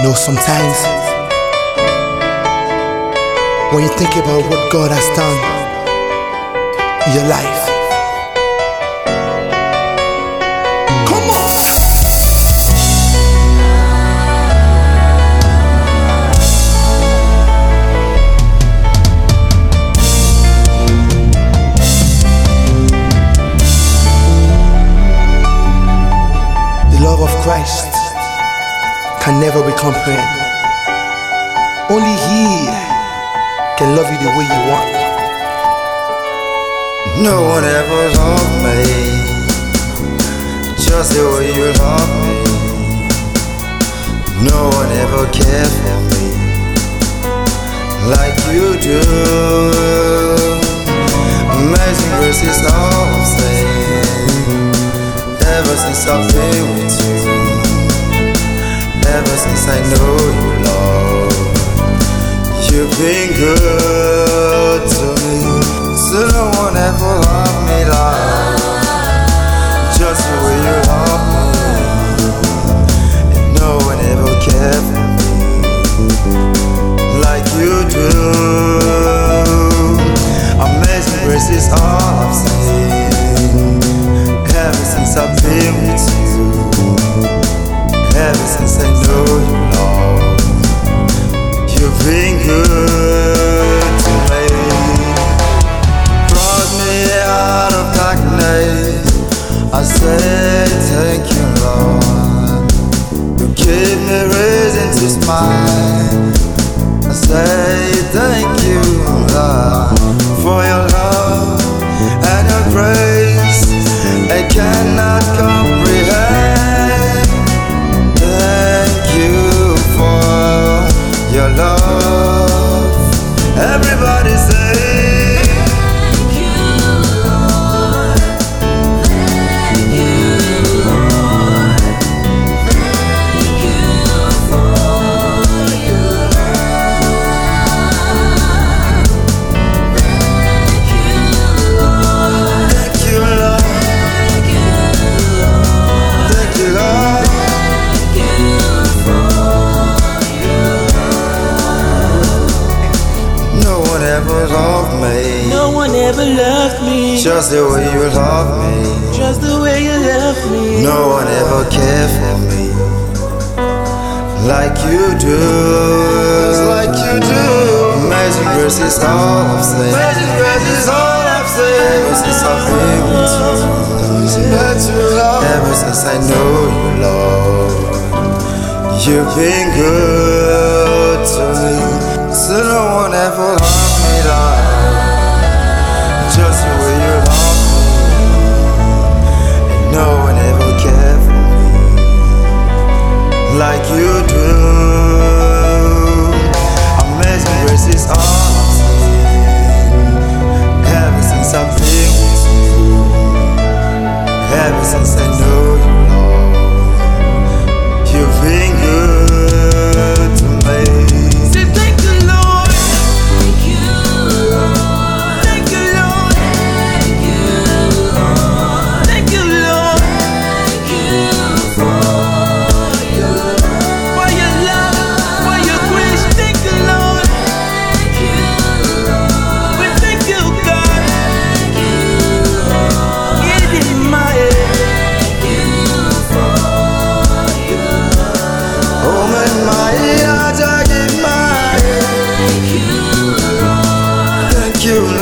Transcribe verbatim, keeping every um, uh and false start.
know, sometimes when you think about what God has done in your life, come on. The love of Christ can never be compared. Only He can love you the way you want. No one ever loved me just the way you love me. No one ever cared for me like you do. Amazing grace is all I'm saying. Ever since I've been with you, ever since I know you, Lord, you've been good to me. So no one ever loved me like just the way you love me. And no one ever cared for me like you do. Amazing grace is all I'm saying. Ever since I've been with you, ever since I know you, Lord, you've been good to me. Brought me out of darkness, I say thank you, Lord. You gave me reason to smile, I say thank you, Lord, for your love and your grace. I cannot comprehend. Thank you for your love. Everybody say thank you, Lord. Thank you, Lord. Thank you for your love. Thank you, Lord. thank you, Lord. Thank you, Lord. Thank you, Lord. Thank you for your love. No one ever loved me No one ever loved me just the way you love me. just the way you love me. No one ever cared for me like you do. Like you do. Amazing grace is all I've said. Amazing grace is all I've said. Ever since I've been with you, ever since I know you, Lord, you've been good to me. So no one ever loved me like just the way you love me. And no one ever cared for me like you do. Amazing grace is all I'm saying. Ever since I've been with you, ever since I know you, Lord, you've been good to me. Say thank you, Lord. Thank you, Lord. Thank you, Lord. Thank you, Lord. Thank you, Lord, Thank you for your love. for your love, for your grace. Thank you, Lord. Thank you, Lord. We thank you, God. Thank you, Lord. Get it in my head. Thank you for your love. Oh man, my heart I give my Thank you, Lord. thank you,